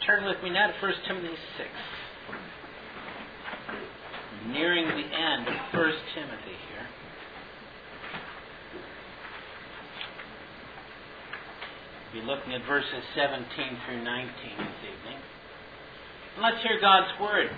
Turn with me now to 1 Timothy 6. Nearing the end of 1 Timothy here. We'll be looking at verses 17 through 19 this evening. And let's hear God's Word.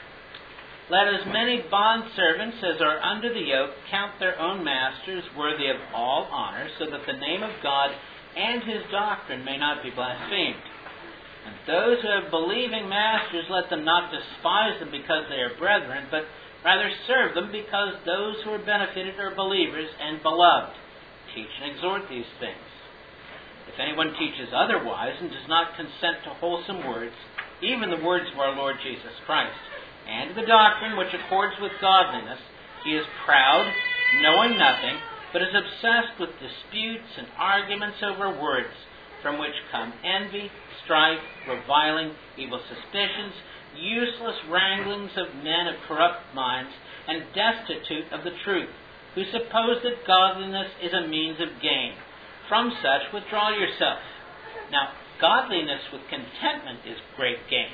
Let as many bondservants as are under the yoke count their own masters worthy of all honor, so that the name of God and His doctrine may not be blasphemed. And those who have believing masters, let them not despise them because they are brethren, but rather serve them because those who are benefited are believers and beloved. Teach and exhort these things. If anyone teaches otherwise and does not consent to wholesome words, even the words of our Lord Jesus Christ, and the doctrine which accords with godliness, he is proud, knowing nothing, but is obsessed with disputes and arguments over words, from which come envy, strife, reviling, evil suspicions, useless wranglings of men of corrupt minds, and destitute of the truth, who suppose that godliness is a means of gain. From such withdraw yourself. Now, godliness with contentment is great gain.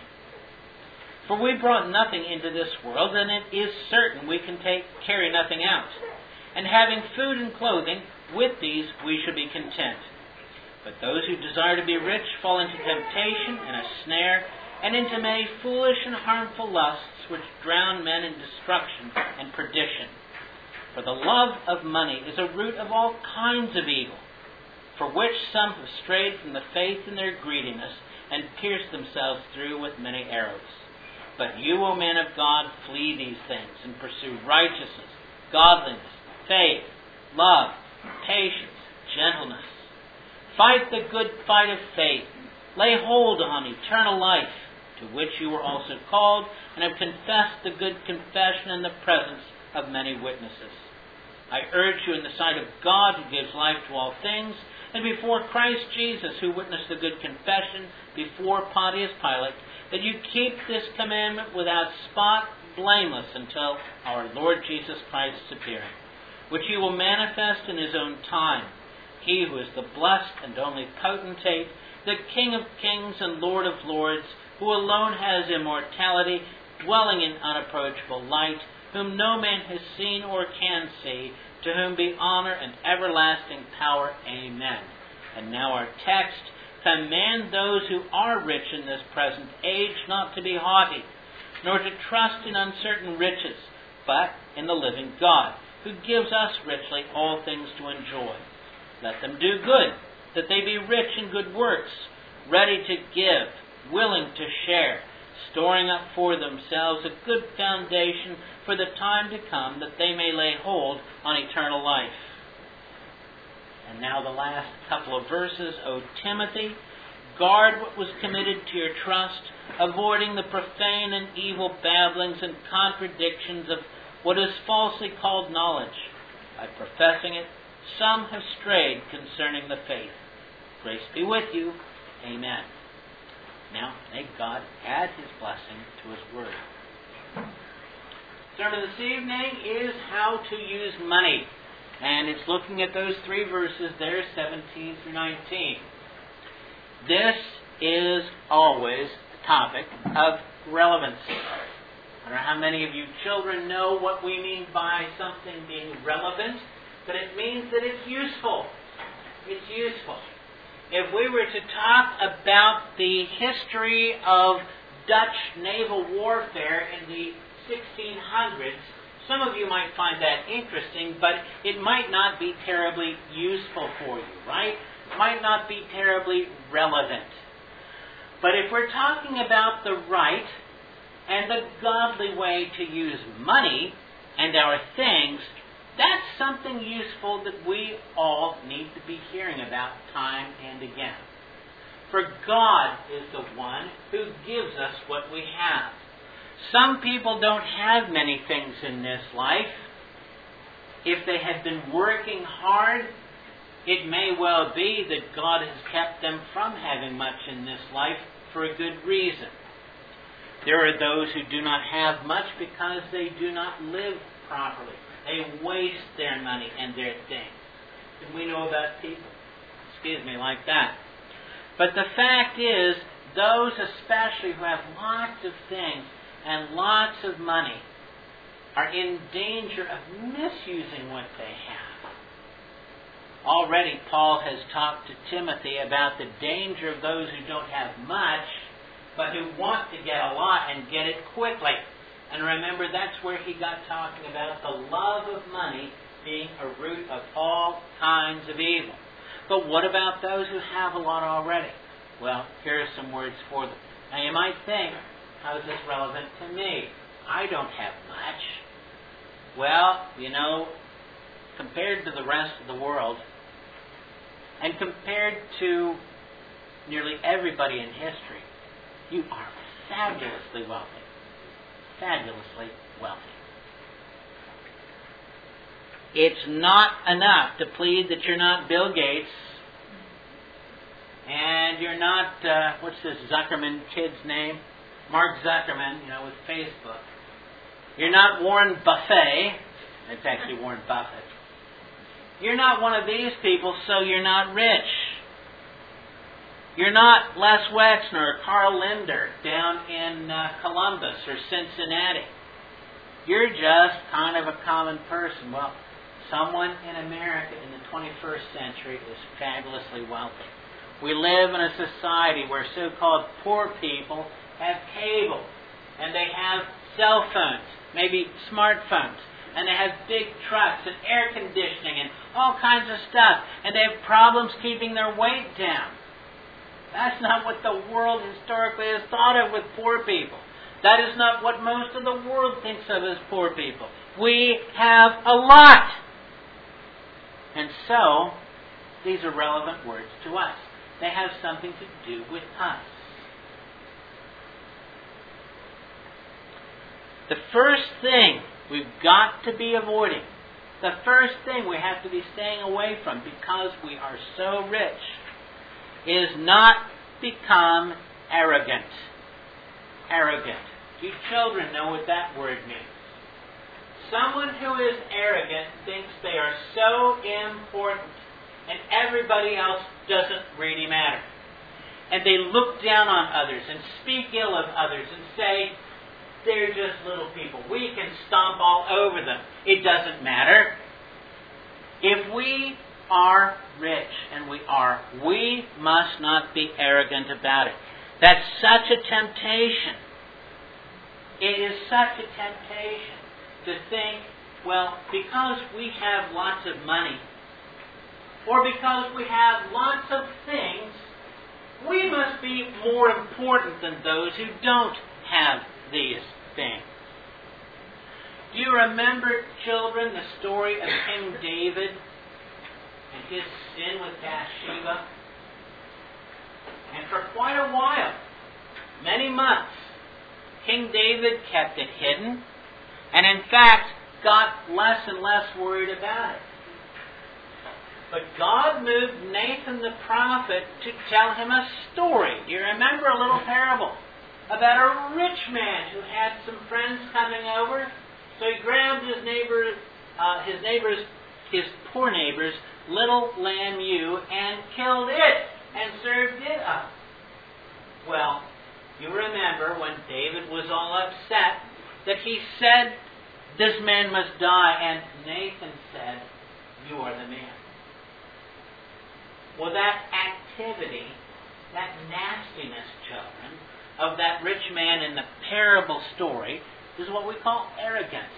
For we brought nothing into this world, and it is certain we can carry nothing out. And having food and clothing, with these we should be content. But those who desire to be rich fall into temptation and a snare, and into many foolish and harmful lusts, which drown men in destruction and perdition. For the love of money is a root of all kinds of evil, for which some have strayed from the faith in their greediness, and pierced themselves through with many arrows. But you, O men of God, flee these things, and pursue righteousness, godliness, faith, love, patience, gentleness. Fight the good fight of faith. Lay hold on eternal life, to which you were also called, and have confessed the good confession in the presence of many witnesses. I urge you in the sight of God, who gives life to all things, and before Christ Jesus, who witnessed the good confession before Pontius Pilate, that you keep this commandment without spot, blameless, until our Lord Jesus Christ's appearing, which He will manifest in His own time. He who is the blessed and only potentate, the King of kings and Lord of lords, who alone has immortality, dwelling in unapproachable light, whom no man has seen or can see, to whom be honor and everlasting power. Amen. And now our text: command those who are rich in this present age not to be haughty, nor to trust in uncertain riches, but in the living God, who gives us richly all things to enjoy. Let them do good, that they be rich in good works, ready to give, willing to share, storing up for themselves a good foundation for the time to come, that they may lay hold on eternal life. And now the last couple of verses. O Timothy, guard what was committed to your trust, avoiding the profane and evil babblings and contradictions of what is falsely called knowledge. By professing it, some have strayed concerning the faith. Grace be with you. Amen. Now, may God add His blessing to His Word. Sermon this evening is how to use money. And it's looking at those three verses there, 17 through 19. This is always a topic of relevancy. I don't know how many of you children know what we mean by something being relevant, but it means that it's useful. It's useful. If we were to talk about the history of Dutch naval warfare in the 1600s, some of you might find that interesting, but it might not be terribly useful for you, right? It might not be terribly relevant. But if we're talking about the right and the godly way to use money and our things, that's something useful that we all need to be hearing about time and again. For God is the one who gives us what we have. Some people don't have many things in this life. If they have been working hard, it may well be that God has kept them from having much in this life for a good reason. There are those who do not have much because they do not live properly. They waste their money and their things. And we know about people, like that. But the fact is, those especially who have lots of things and lots of money are in danger of misusing what they have. Already Paul has talked to Timothy about the danger of those who don't have much, but who want to get a lot and get it quickly. And remember, that's where he got talking about the love of money being a root of all kinds of evil. But what about those who have a lot already? Well, here are some words for them. Now you might think, how is this relevant to me? I don't have much. Well, compared to the rest of the world, and compared to nearly everybody in history, you are fabulously wealthy. Fabulously wealthy. It's not enough to plead that you're not Bill Gates, and you're not, what's this Zuckerman kid's name? Mark Zuckerman, with Facebook. You're not Warren Buffett. It's actually Warren Buffett. You're not one of these people, so you're not rich. You're not Les Wexner or Carl Linder down in Columbus or Cincinnati. You're just kind of a common person. Well, someone in America in the 21st century is fabulously wealthy. We live in a society where so-called poor people have cable, and they have cell phones, maybe smartphones, and they have big trucks and air conditioning and all kinds of stuff, and they have problems keeping their weight down. That's not what the world historically has thought of with poor people. That is not what most of the world thinks of as poor people. We have a lot. And so, these are relevant words to us. They have something to do with us. The first thing we've got to be avoiding, the first thing we have to be staying away from because we are so rich, is not become arrogant. Arrogant. You children know what that word means. Someone who is arrogant thinks they are so important and everybody else doesn't really matter. And they look down on others and speak ill of others and say, they're just little people. We can stomp all over them. It doesn't matter. If we are rich, and we must not be arrogant about it. That's such a temptation. It is such a temptation to think, well, because we have lots of money, or because we have lots of things, we must be more important than those who don't have these things. Do you remember, children, the story of King David and his sin with Bathsheba? And for quite a while, many months, King David kept it hidden, and in fact, got less and less worried about it. But God moved Nathan the prophet to tell him a story. Do you remember a little parable about a rich man who had some friends coming over? So he grabbed his poor neighbor's little lamb ewe and killed it and served it up. Well, you remember when David was all upset that he said, this man must die, and Nathan said, you are the man. Well, that activity, that nastiness, children, of that rich man in the parable story is what we call arrogance.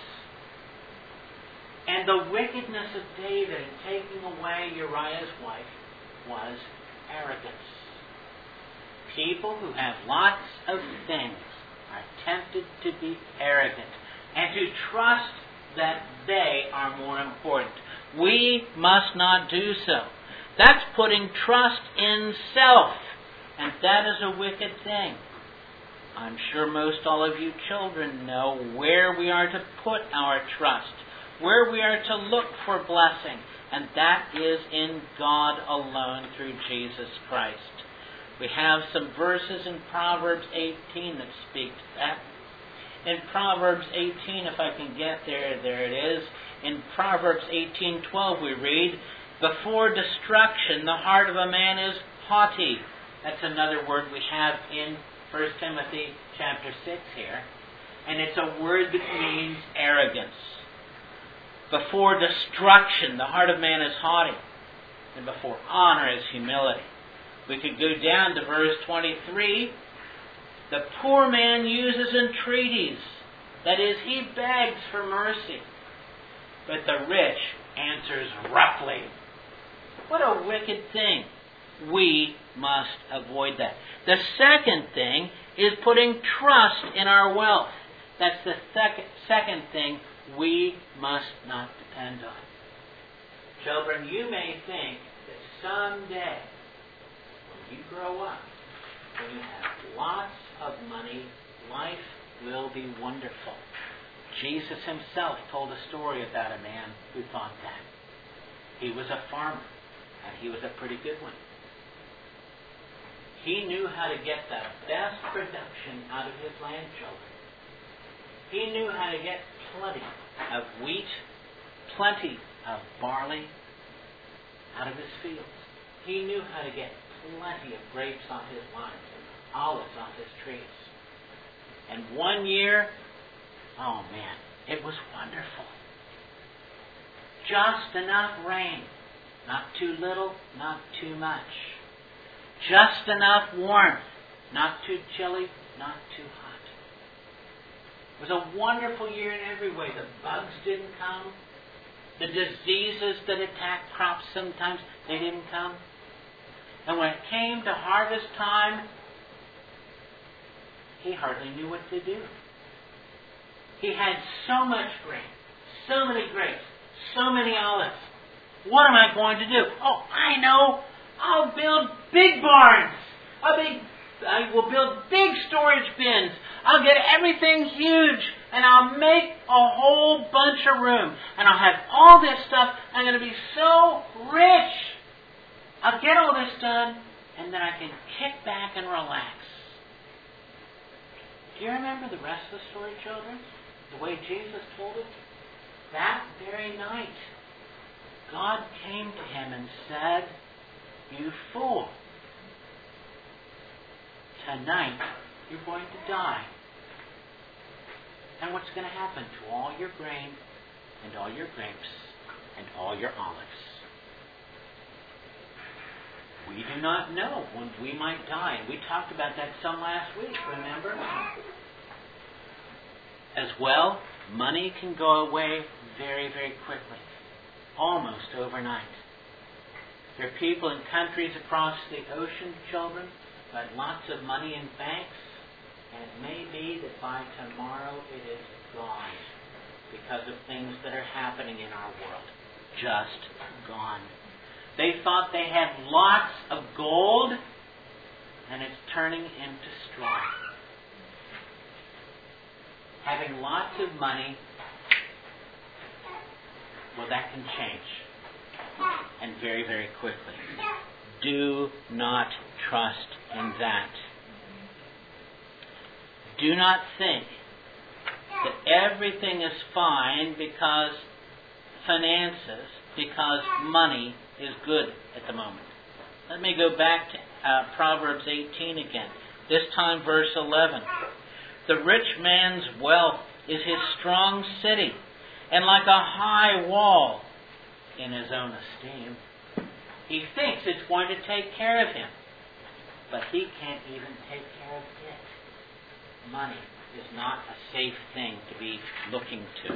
And the wickedness of David in taking away Uriah's wife was arrogance. People who have lots of things are tempted to be arrogant and to trust that they are more important. We must not do so. That's putting trust in self, and that is a wicked thing. I'm sure most all of you children know where we are to put our trust, where we are to look for blessing, and that is in God alone through Jesus Christ. We have some verses in Proverbs 18 that speak to that. In Proverbs 18, if I can get there it is. In Proverbs 18:12 we read, before destruction the heart of a man is haughty, That's another word we have in 1 Timothy chapter 6 here. And it's a word that means arrogance. Before destruction, the heart of man is haughty, and before honor is humility. We could go down to verse 23. The poor man uses entreaties. That is, he begs for mercy. But the rich answers roughly. What a wicked thing. We must avoid that. The second thing is putting trust in our wealth. That's the second thing we must not depend on. Children, you may think that someday, when you grow up, when you have lots of money, life will be wonderful. Jesus himself told a story about a man who thought that. He was a farmer, and he was a pretty good one. He knew how to get the best production out of his land children. He knew how to get plenty of wheat, plenty of barley out of his fields. He knew how to get plenty of grapes on his vines and olives on his trees. And one year, oh man, it was wonderful. Just enough rain. Not too little, not too much. Just enough warmth. Not too chilly, not too hot. It was a wonderful year in every way. The bugs didn't come. The diseases that attack crops sometimes, they didn't come. And when it came to harvest time, he hardly knew what to do. He had so much grain, so many grapes, so many olives. What am I going to do? Oh, I know. I'll build big barns. I will build big storage bins. I'll get everything huge, and I'll make a whole bunch of room. And I'll have all this stuff. I'm going to be so rich. I'll get all this done, and then I can kick back and relax. Do you remember the rest of the story, children? The way Jesus told it? That very night, God came to him and said, "You fool, tonight you're going to die. And what's going to happen to all your grain and all your grapes and all your olives?" We do not know when we might die. And we talked about that some last week, remember? As well, money can go away very, very quickly. Almost overnight. There are people in countries across the ocean, children, who had lots of money in banks, and it may be that by tomorrow it is gone because of things that are happening in our world. Just gone. They thought they had lots of gold, and it's turning into straw. Having lots of money, well, that can change. And very, very quickly. Do not trust in that. Do not think that everything is fine because finances, because money is good at the moment. Let me go back to Proverbs 18 again. This time verse 11. The rich man's wealth is his strong city, and like a high wall in his own esteem. He thinks it's going to take care of him, but he can't even take care of it. Money is not a safe thing to be looking to.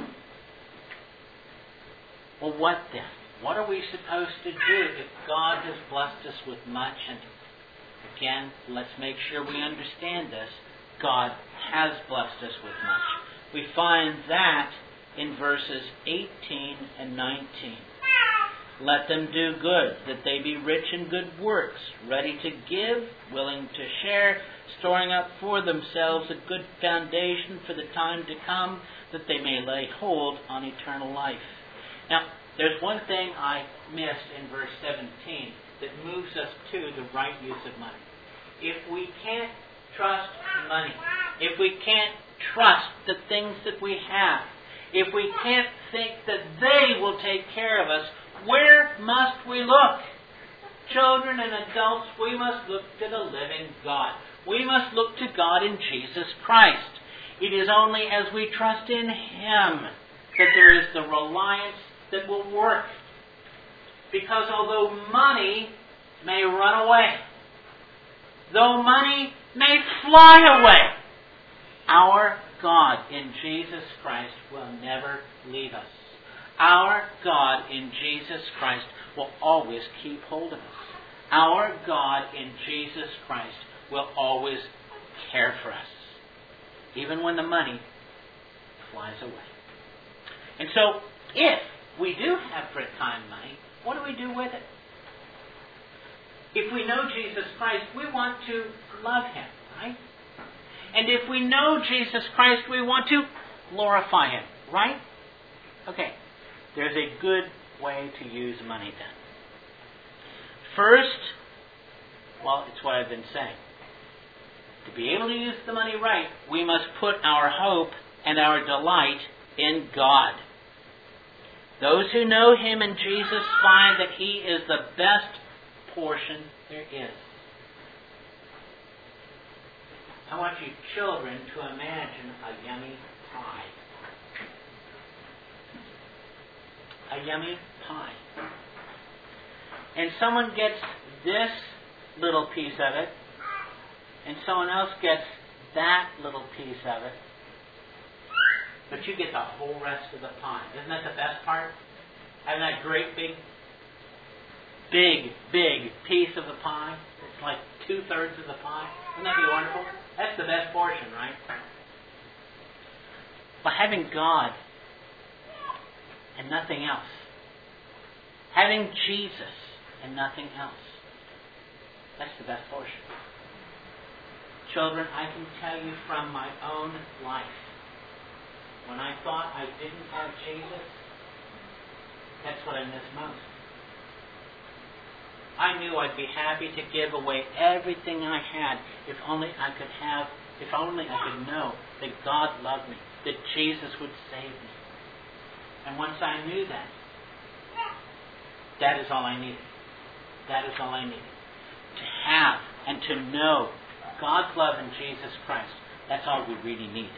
Well, what then? What are we supposed to do if God has blessed us with much? And again, let's make sure we understand this. God has blessed us with much. We find that in verses 18 and 19. Let them do good, that they be rich in good works, ready to give, willing to share, storing up for themselves a good foundation for the time to come, that they may lay hold on eternal life. Now, there's one thing I missed in verse 17 that moves us to the right use of money. If we can't trust money, if we can't trust the things that we have, if we can't think that they will take care of us, where must we look? children and adults, we must look to the living God. We must look to God in Jesus Christ. It is only as we trust in Him that there is the reliance that will work. Because although money may run away, though money may fly away, our God in Jesus Christ will never leave us. Our God in Jesus Christ will always keep hold of us. Our God in Jesus Christ will always care for us, even when the money flies away. And so, if we do have for a time money, what do we do with it? If we know Jesus Christ, we want to love Him, right? And if we know Jesus Christ, we want to glorify Him, right? Okay, there's a good way to use money then. First, well, it's what I've been saying. To be able to use the money right, we must put our hope and our delight in God. Those who know Him in Jesus find that He is the best portion there is. I want you children to imagine a yummy pie. A yummy pie. And someone gets this little piece of it, and someone else gets that little piece of it, but you get the whole rest of the pie. Isn't that the best part? Having that great big piece of the pie. It's like 2/3 of the pie. Wouldn't that be wonderful? That's the best portion, right? But having God and nothing else. Having Jesus and nothing else. That's the best portion. Children, I can tell you from my own life, when I thought I didn't have Jesus, that's what I missed most. I knew I'd be happy to give away everything I had if only I could know that God loved me, that Jesus would save me. And once I knew that, that is all I needed. That is all I needed. To have and to know God's love in Jesus Christ. That's all we really need.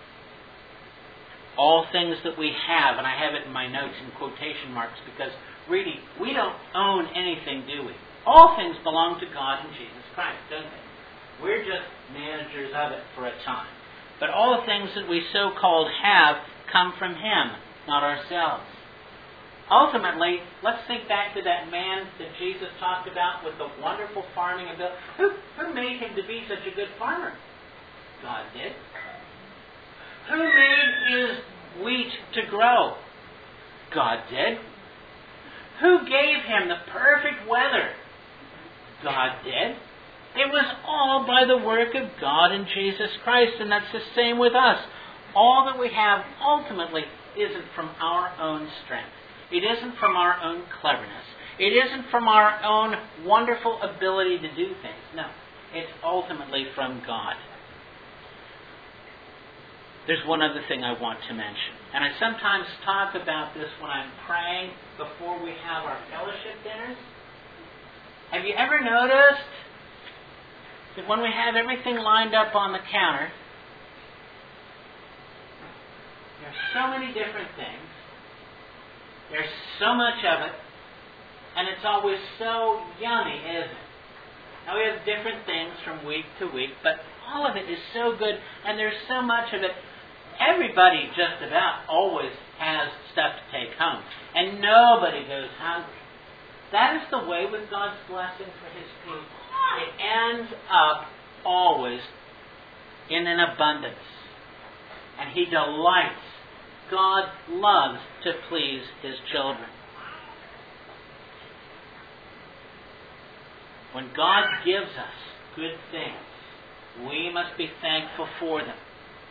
All things that we have, and I have it in my notes in quotation marks because really, we don't own anything, do we? All things belong to God and Jesus Christ, don't they? We're just managers of it for a time. But all the things that we so-called have come from Him, not ourselves. Ultimately, let's think back to that man that Jesus talked about with the wonderful farming ability. Who made him to be such a good farmer? God did. Who made his wheat to grow? God did. Who gave him the perfect weather? God did. It was all by the work of God and Jesus Christ, and that's the same with us. All that we have ultimately isn't from our own strength. It isn't from our own cleverness. It isn't from our own wonderful ability to do things. No, it's ultimately from God. There's one other thing I want to mention. And I sometimes talk about this when I'm praying before we have our fellowship dinners. Have you ever noticed that when we have everything lined up on the counter, there's so many different things, there's so much of it, and it's always so yummy, isn't it? Now we have different things from week to week, but all of it is so good, and there's so much of it. Everybody just about always has stuff to take home, and nobody goes hungry. That is the way with God's blessing for His people. It ends up always in an abundance, and He delights. God loves to please His children. When God gives us good things, we must be thankful for them.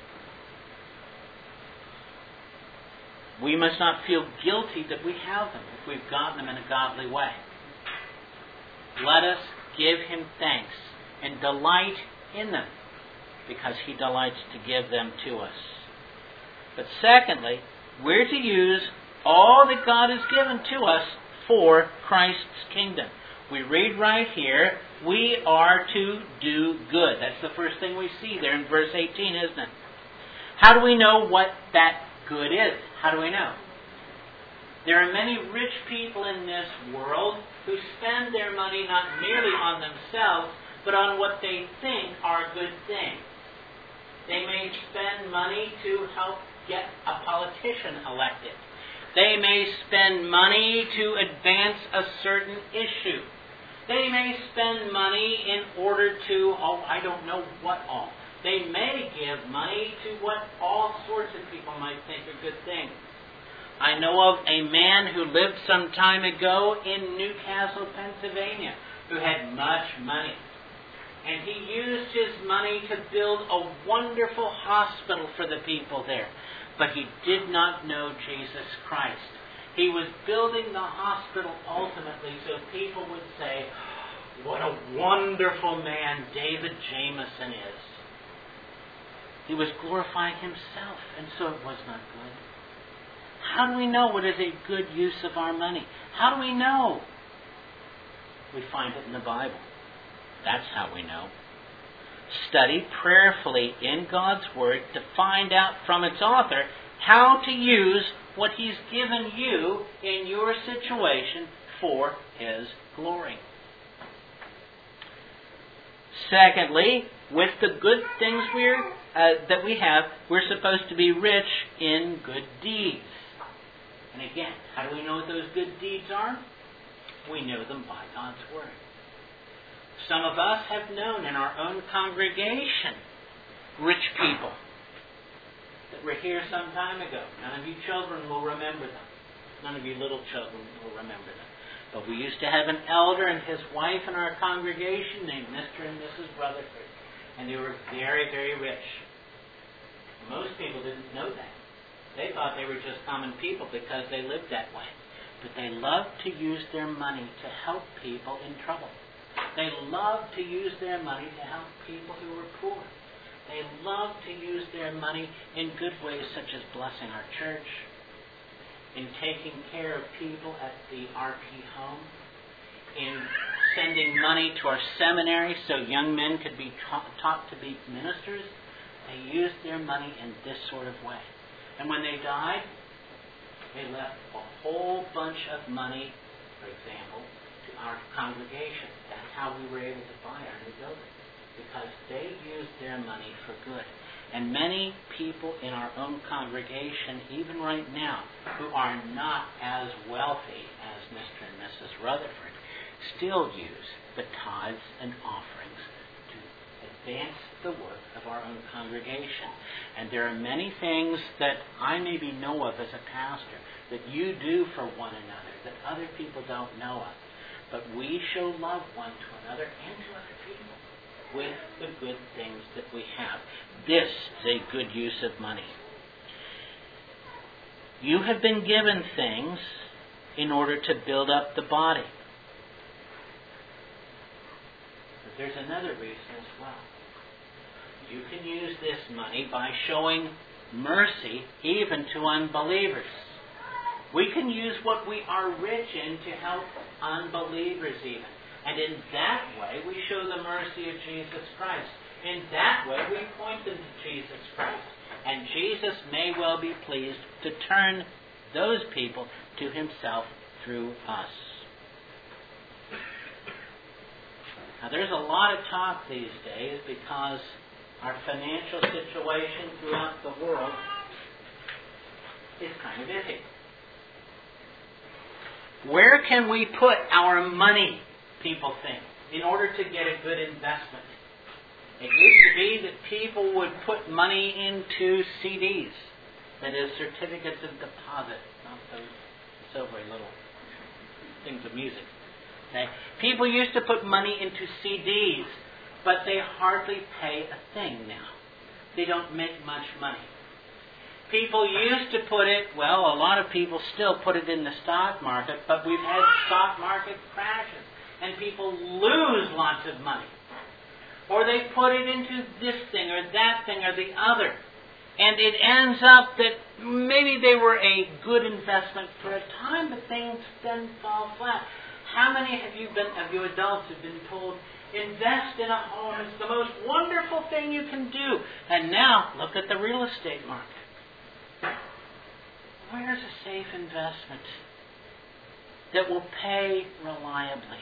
We must not feel guilty that we have them if we've gotten them in a godly way. Let us give Him thanks and delight in them because He delights to give them to us. But secondly, we're to use all that God has given to us for Christ's kingdom. We read right here, we are to do good. That's the first thing we see there in verse 18, isn't it? How do we know what that good is? How do we know? There are many rich people in this world who spend their money not merely on themselves, but on what they think are good things. They may spend money to help get a politician elected. They may spend money to advance a certain issue. They may spend money in order to, I don't know what all. They may give money to what all sorts of people might think are good things. I know of a man who lived some time ago in Newcastle, Pennsylvania, who had much money. And he used his money to build a wonderful hospital for the people there. But he did not know Jesus Christ. He was building the hospital ultimately so people would say, what a wonderful man David Jameson is. He was glorifying himself, and so it was not good. How do we know what is a good use of our money? How do we know? We find it in the Bible. That's how we know. Study prayerfully in God's Word to find out from its author how to use what He's given you in your situation for His glory. Secondly, with the good things that we have, we're supposed to be rich in good deeds. And again, how do we know what those good deeds are? We know them by God's Word. Some of us have known in our own congregation rich people that were here some time ago. None of you children will remember them. None of you little children will remember them. But we used to have an elder and his wife in our congregation named Mr. and Mrs. Rutherford. And they were very, very rich. Most people didn't know that. They thought they were just common people because they lived that way. But they loved to use their money to help people in trouble. They loved to use their money to help people who were poor. They loved to use their money in good ways such as blessing our church, in taking care of people at the RP home, in sending money to our seminary so young men could be taught to be ministers. They used their money in this sort of way. And when they died, they left a whole bunch of money, for example, to our congregation. That's how we were able to buy our new building, because they used their money for good. And many people in our own congregation, even right now, who are not as wealthy as Mr. and Mrs. Rutherford, still use the tithes and offerings to advance the work of our own congregation. And there are many things that I maybe know of as a pastor that you do for one another that other people don't know of. But we show love one to another and to other people with the good things that we have. This is a good use of money. You have been given things in order to build up the body. But there's another reason as well. You can use this money by showing mercy even to unbelievers. We can use what we are rich in to help unbelievers even. And in that way, we show the mercy of Jesus Christ. In that way, we point them to Jesus Christ. And Jesus may well be pleased to turn those people to Himself through us. Now, there's a lot of talk these days because our financial situation throughout the world is kind of iffy. Where can we put our money, people think, in order to get a good investment? It used to be that people would put money into CDs, that is, certificates of deposit, not those silvery little things of music. Okay? People used to put money into CDs, but they hardly pay a thing now. They don't make much money. People used to put it, well, a lot of people still put it in the stock market, but we've had stock market crashes, and people lose lots of money. Or they put it into this thing or that thing or the other. And it ends up that maybe they were a good investment for a time, but things then fall flat. How many of you adults have been told, invest in a home, it's the most wonderful thing you can do. And now, look at the real estate market. Where's a safe investment that will pay reliably?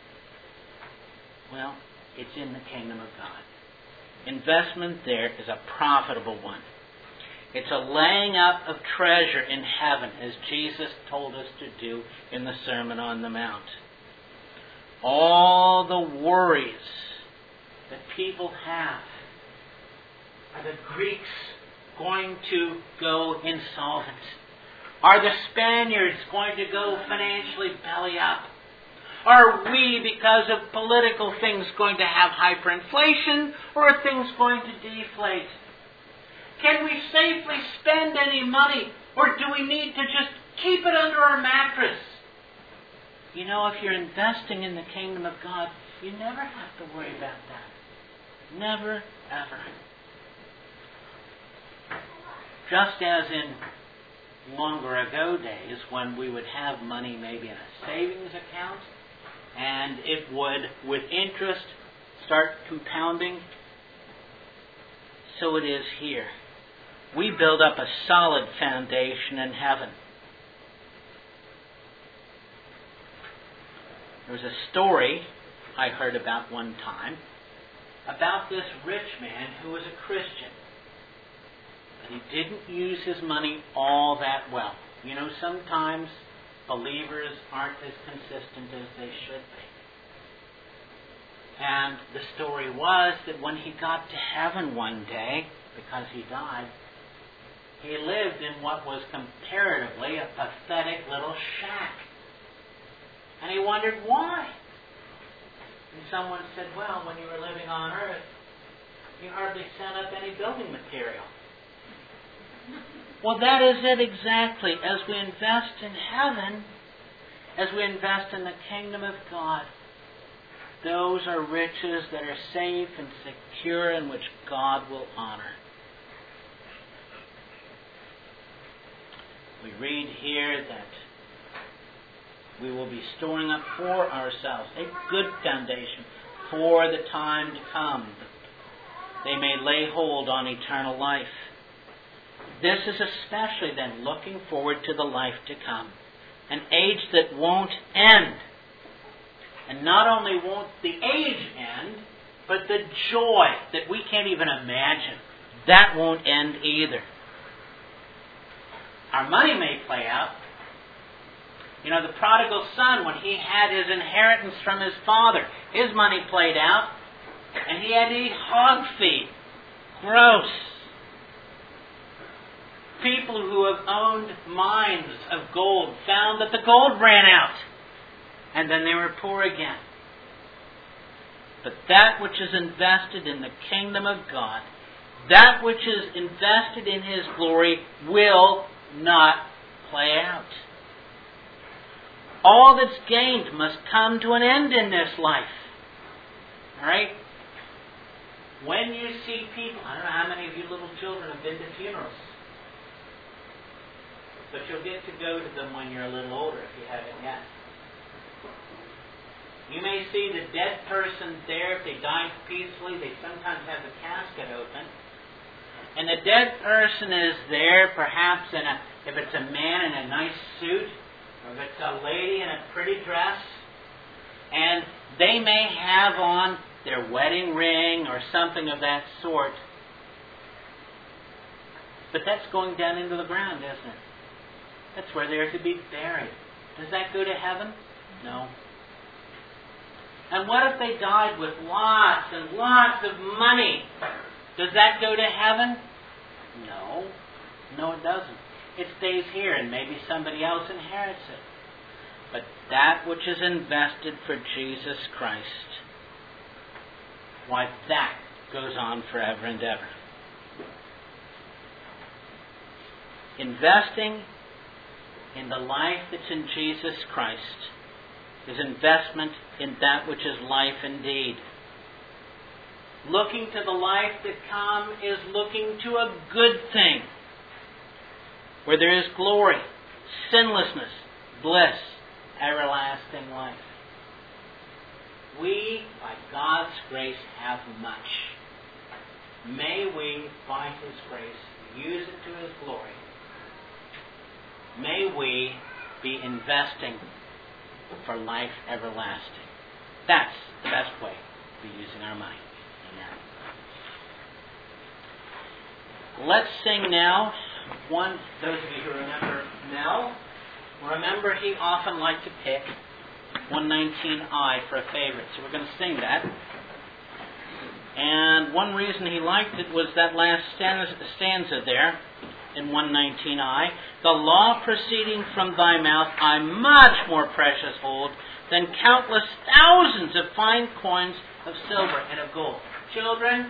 Well, it's in the kingdom of God. Investment there is a profitable one. It's a laying up of treasure in heaven, as Jesus told us to do in the Sermon on the Mount. All the worries that people have. Are the Greeks going to go insolvent? Are the Spaniards going to go financially belly up? Are we, because of political things, going to have hyperinflation, or are things going to deflate? Can we safely spend any money, or do we need to just keep it under our mattress? You know, if you're investing in the kingdom of God, you never have to worry about that. Never, ever. Just as in longer ago days, when we would have money maybe in a savings account, and it would, with interest, start compounding, so it is here. We build up a solid foundation in heaven. There was a story I heard about one time about this rich man who was a Christian. But he didn't use his money all that well. You know, sometimes believers aren't as consistent as they should be. And the story was that when he got to heaven one day, because he died, he lived in what was comparatively a pathetic little shack. And he wondered why. And someone said, well, when you were living on earth, you hardly sent up any building material. Well, that is it exactly. As we invest in heaven, as we invest in the kingdom of God, those are riches that are safe and secure and which God will honor. We read here that we will be storing up for ourselves a good foundation for the time to come, that they may lay hold on eternal life. This is especially then looking forward to the life to come, an age that won't end. And not only won't the age end, but the joy that we can't even imagine, that won't end either. Our money may play out. You know, the prodigal son, when he had his inheritance from his father, his money played out, and he had to eat hog feed. Gross. People who have owned mines of gold found that the gold ran out, and then they were poor again. But that which is invested in the kingdom of God, that which is invested in His glory, will not play out. All that's gained must come to an end in this life. Alright? When you see people, I don't know how many of you little children have been to funerals, but you'll get to go to them when you're a little older if you haven't yet. You may see the dead person there. If they died peacefully, they sometimes have the casket open. And the dead person is there, perhaps if it's a man in a nice suit, or if it's a lady in a pretty dress, and they may have on their wedding ring or something of that sort. But that's going down into the ground, isn't it? That's where they're to be buried. Does that go to heaven? No. And what if they died with lots and lots of money? Does that go to heaven? No. No, it doesn't. It stays here and maybe somebody else inherits it. But that which is invested for Jesus Christ, why, that goes on forever and ever. Investing in the life that's in Jesus Christ is investment in that which is life indeed. Looking to the life to come is looking to a good thing, where there is glory, sinlessness, bliss, everlasting life. we, by God's grace, have much. May we, by His grace, use it to His glory. May we be investing for life everlasting. That's the best way to be using our money. Amen. Let's sing now. Those of you who remember Mel, remember he often liked to pick 119I for a favorite. So we're going to sing that. And one reason he liked it was that last stanza there in 119I. The law proceeding from thy mouth I much more precious hold than countless thousands of fine coins of silver and of gold. Children,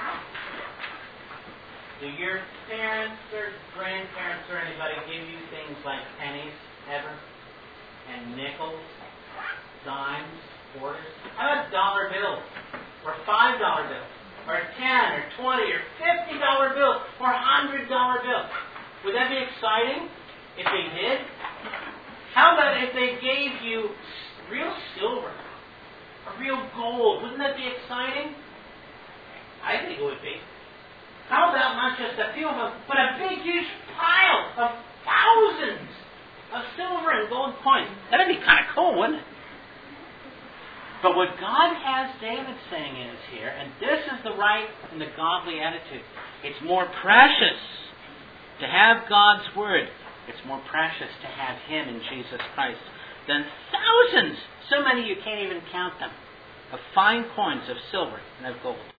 do your parents or grandparents or anybody give you things like pennies ever? And nickels? Dimes? Quarters? How about dollar bills? Or $5 bills? Or 10 or 20 or $50 bills? Or $100 bills? Would that be exciting if they did? How about if they gave you real silver? Or real gold? Wouldn't that be exciting? I think it would be. How about not just a few of them, but a big, huge pile of thousands of silver and gold coins? That'd be kind of cool, wouldn't it? But what God has David saying is here, and this is the right and the godly attitude, it's more precious to have God's Word. It's more precious to have Him in Jesus Christ than thousands, so many you can't even count them, of fine coins of silver and of gold.